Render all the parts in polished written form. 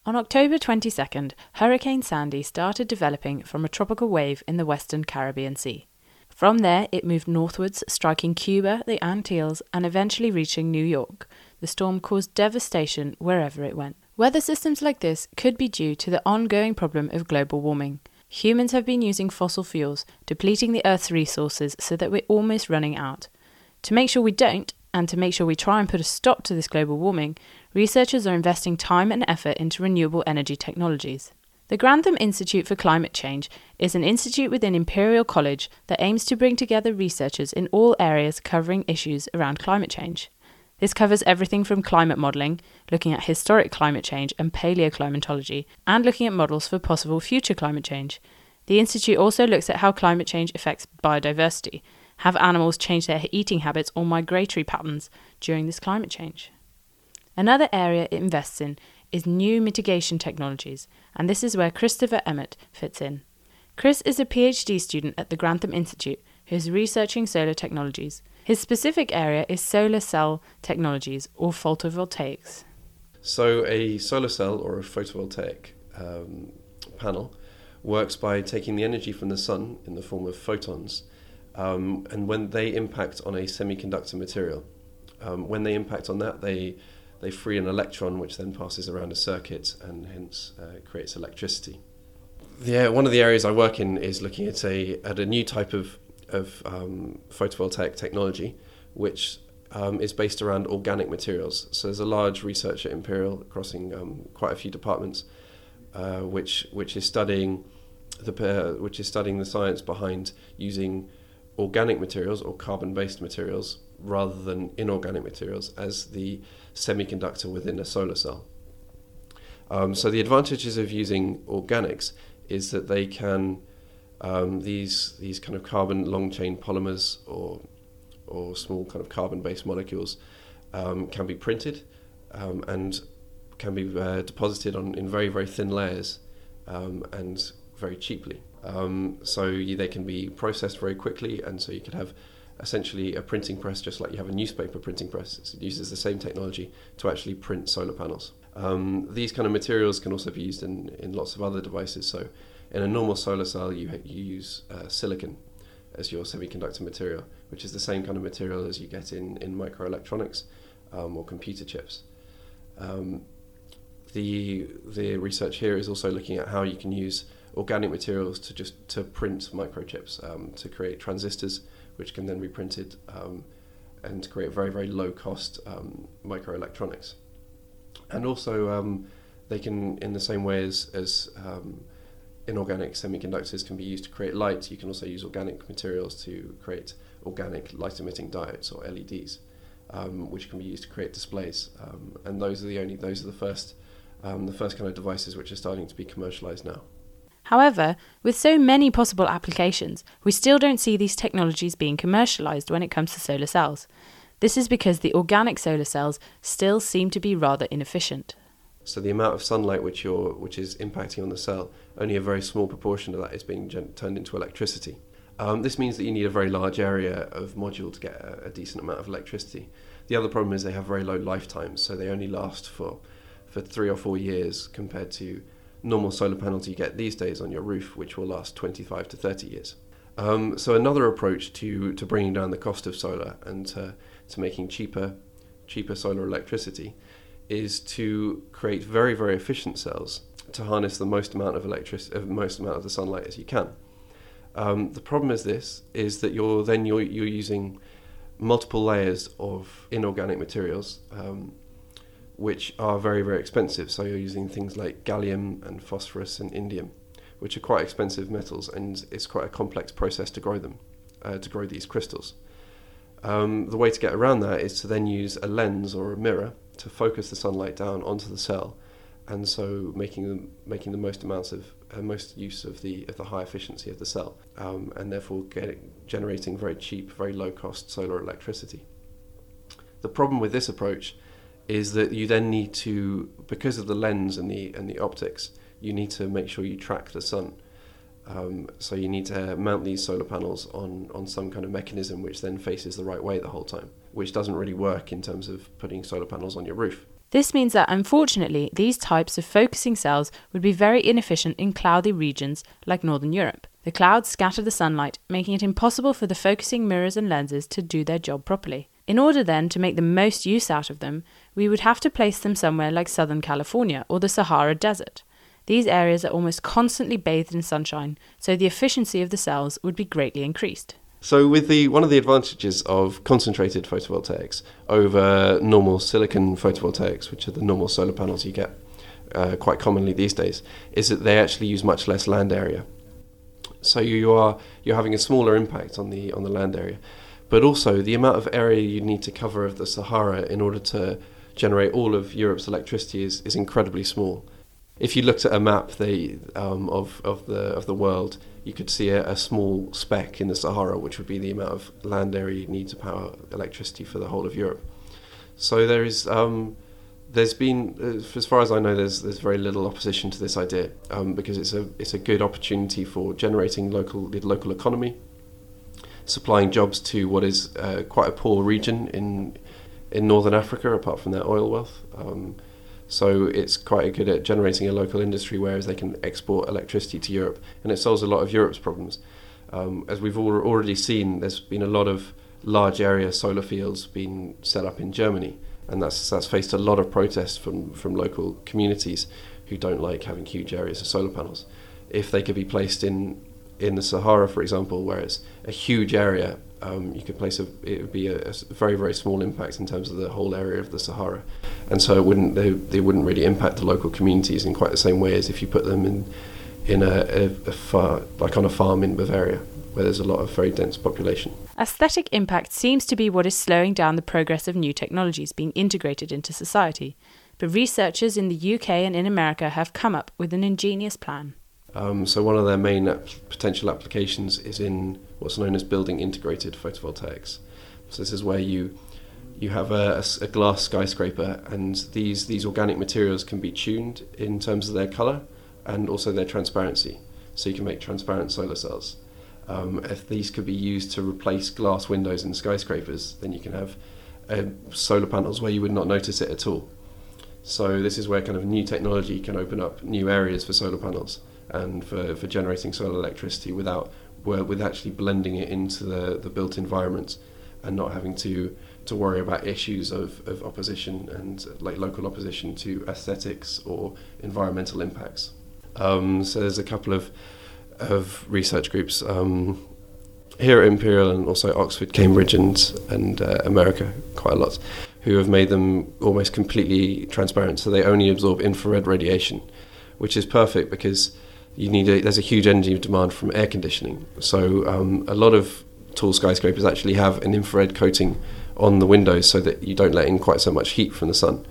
On October 22nd, Hurricane Sandy started developing from a tropical wave in the western Caribbean Sea. From there, it moved northwards, striking Cuba, the Antilles, and eventually reaching New York. The storm caused devastation wherever it went. Weather systems like this could be due to the ongoing problem of global warming. Humans have been using fossil fuels, depleting the Earth's resources so that we're almost running out. To make sure we don't, and to make sure we try and put a stop to this global warming, researchers are investing time and effort into renewable energy technologies. The Grantham Institute for Climate Change is an institute within Imperial College that aims to bring together researchers in all areas covering issues around climate change. This covers everything from climate modelling, looking at historic climate change and paleoclimatology, and looking at models for possible future climate change. The institute also looks at how climate change affects biodiversity. Have animals changed their eating habits or migratory patterns during this climate change? Another area it invests in is new mitigation technologies, and this is where Christopher Emmett fits in. Chris is a PhD student at the Grantham Institute who is researching solar technologies. His specific area is solar cell technologies, or photovoltaics. So a solar cell or a photovoltaic panel works by taking the energy from the sun in the form of photons, and when they impact on a semiconductor material, when they impact on that, they free an electron which then passes around a circuit and hence creates electricity. One of the areas I work in is looking at a new type of photovoltaic technology which is based around organic materials. So there's a large research at Imperial crossing quite a few departments which is studying the science behind using organic materials or carbon-based materials rather than inorganic materials as the semiconductor within a solar cell. So the advantages of using organics is that they can these kind of carbon long chain polymers or small kind of carbon-based molecules can be printed and can be deposited in very, very thin layers and very cheaply. They can be processed very quickly, and so you could have essentially a printing press just like you have a newspaper printing press. It uses the same technology to actually print solar panels. These kind of materials can also be used in lots of other devices. So in a normal solar cell you use silicon as your semiconductor material, which is the same kind of material as you get in microelectronics or computer chips. The research here is also looking at how you can use organic materials to print microchips, to create transistors which can then be printed and to create very, very low cost microelectronics. And also they can, in the same way as inorganic semiconductors can be used to create light, you can also use organic materials to create organic light emitting diodes or LEDs, which can be used to create displays. And those are the first kind of devices which are starting to be commercialized now. However, with so many possible applications, we still don't see these technologies being commercialized when it comes to solar cells. This is because the organic solar cells still seem to be rather inefficient. So the amount of sunlight which is impacting on the cell, only a very small proportion of that is being turned into electricity. This means that you need a very large area of module to get a decent amount of electricity. The other problem is they have very low lifetimes, so they only last for 3 or 4 years compared to normal solar panels you get these days on your roof, which will last 25 to 30 years. So another approach to bringing down the cost of solar and to making cheaper solar electricity is to create very, very efficient cells to harness the most amount of the sunlight as you can. The problem is that you're using multiple layers of inorganic materials, which are very, very expensive. So you're using things like gallium and phosphorus and indium, which are quite expensive metals, and it's quite a complex process to grow them, to grow these crystals. The way to get around that is to then use a lens or a mirror to focus the sunlight down onto the cell, and so making the most use of the high efficiency of the cell, and therefore generating very cheap, very low cost solar electricity. The problem with this approach is that you then need to, because of the lens and the optics, you need to make sure you track the sun. So you need to mount these solar panels on some kind of mechanism which then faces the right way the whole time, which doesn't really work in terms of putting solar panels on your roof. This means that, unfortunately, these types of focusing cells would be very inefficient in cloudy regions like Northern Europe. The clouds scatter the sunlight, making it impossible for the focusing mirrors and lenses to do their job properly. In order then to make the most use out of them, we would have to place them somewhere like Southern California or the Sahara Desert. These areas are almost constantly bathed in sunshine, so the efficiency of the cells would be greatly increased. So one of the advantages of concentrated photovoltaics over normal silicon photovoltaics, which are the normal solar panels you get quite commonly these days, is that they actually use much less land area. So you're having a smaller impact on the land area, but also the amount of area you need to cover of the Sahara in order to generate all of Europe's electricity is incredibly small. If you looked at a map of the world, you could see a small speck in the Sahara, which would be the amount of land area you need to power electricity for the whole of Europe. So there's been, as far as I know, there's very little opposition to this idea because it's a good opportunity for generating the local economy, supplying jobs to what is quite a poor region in northern Africa, apart from their oil wealth. So it's quite good at generating a local industry, whereas they can export electricity to Europe, and it solves a lot of Europe's problems. As we've already seen, there's been a lot of large area solar fields being set up in Germany, and that's faced a lot of protests from local communities who don't like having huge areas of solar panels. If they could be placed in the Sahara, for example, where it's a huge area, you could place it would be a very, very small impact in terms of the whole area of the Sahara, and so they wouldn't really impact the local communities in quite the same way as if you put them in on a farm in Bavaria, where there's a lot of very dense population. Aesthetic impact seems to be what is slowing down the progress of new technologies being integrated into society, but researchers in the UK and in America have come up with an ingenious plan. So one of their main potential applications is in what's known as building integrated photovoltaics. So this is where you have a glass skyscraper, and these organic materials can be tuned in terms of their colour and also their transparency. So you can make transparent solar cells. If these could be used to replace glass windows in skyscrapers, then you can have solar panels where you would not notice it at all. So this is where kind of new technology can open up new areas for solar panels and for generating solar electricity without actually blending it into the built environment and not having to worry about issues of opposition and like local opposition to aesthetics or environmental impacts. So there's a couple of research groups here at Imperial and also Oxford, Cambridge and America quite a lot, who have made them almost completely transparent, so they only absorb infrared radiation, which is perfect because there's a huge energy demand from air conditioning. So a lot of tall skyscrapers actually have an infrared coating on the windows so that you don't let in quite so much heat from the sun.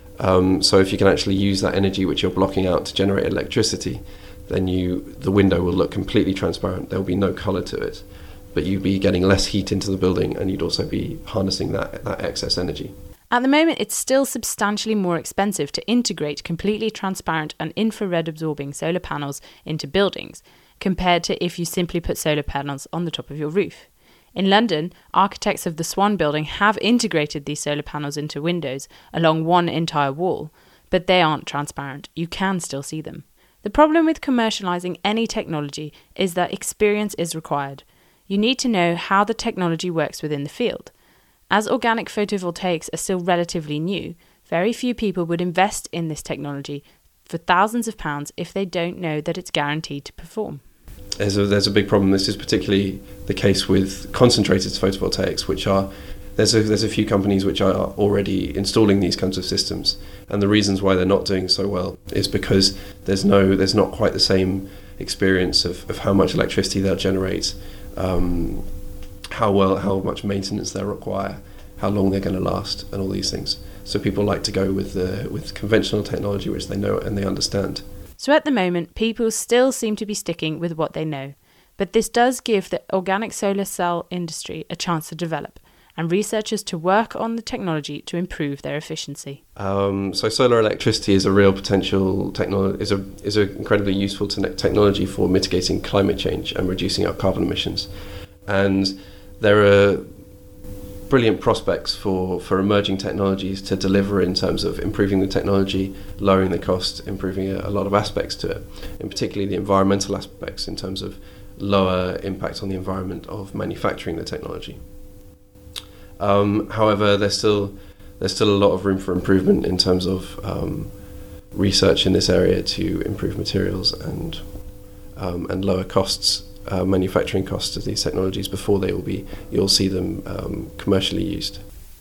So if you can actually use that energy which you're blocking out to generate electricity, then the window will look completely transparent. There will be no colour to it, but you'd be getting less heat into the building, and you'd also be harnessing that excess energy. At the moment, it's still substantially more expensive to integrate completely transparent and infrared-absorbing solar panels into buildings, compared to if you simply put solar panels on the top of your roof. In London, architects of the Swan building have integrated these solar panels into windows along one entire wall, but they aren't transparent. You can still see them. The problem with commercialising any technology is that experience is required. You need to know how the technology works within the field. As organic photovoltaics are still relatively new, very few people would invest in this technology for thousands of pounds if they don't know that it's guaranteed to perform. There's a big problem. This is particularly the case with concentrated photovoltaics, which are there's a few companies which are already installing these kinds of systems, and the reasons why they're not doing so well is because there's not quite the same experience of how much electricity they'll generate, how much maintenance they'll require, how long they're going to last, and all these things. So people like to go with conventional technology, which they know and they understand. So at the moment, people still seem to be sticking with what they know, but this does give the organic solar cell industry a chance to develop, and researchers to work on the technology to improve their efficiency. So solar electricity is a real potential technology. is a incredibly useful technology for mitigating climate change and reducing our carbon emissions. And there are brilliant prospects for emerging technologies to deliver in terms of improving the technology, lowering the cost, improving a lot of aspects to it, and particularly the environmental aspects in terms of lower impact on the environment of manufacturing the technology. However, there's still a lot of room for improvement in terms of research in this area to improve materials and lower costs, manufacturing costs of these technologies before you'll see them commercially used.